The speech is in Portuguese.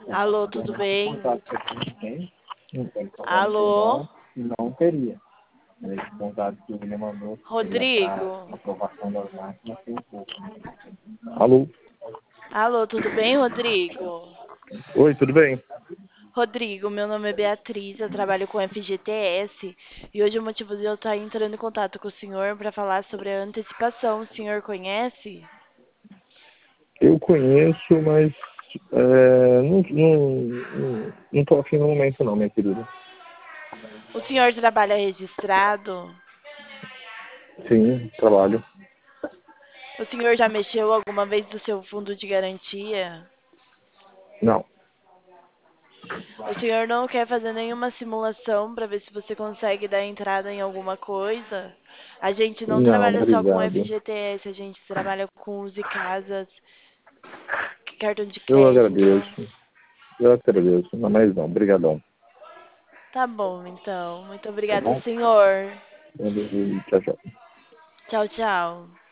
Alô, tudo bem? Contato que a gente tem, não tem problema Alô? nenhum, não teria. Esse contato que o William mandou seria para Rodrigo? aprovação das máquinas tem um pouco. Alô? Alô, tudo bem, Rodrigo? Oi, tudo bem? Rodrigo, meu nome é Beatriz, eu trabalho com FGTS e hoje o motivo de eu estar entrando em contato com o senhor para falar sobre a antecipação. O senhor conhece? Eu conheço, mas não tô afim no momento não, minha querida. O senhor trabalha registrado? Sim, trabalho. O senhor já mexeu alguma vez no seu fundo de garantia? Não. O senhor não quer fazer nenhuma simulação para ver se você consegue dar entrada em alguma coisa? A gente não Não, trabalha só com obrigado. FGTS, a gente trabalha com Use Casas, cartão de Eu crédito. agradeço. Eu agradeço. Não, mas não, obrigadão. Tá bom, então. Muito Tá obrigada, bom? senhor. Tchau, tchau. Tchau, tchau.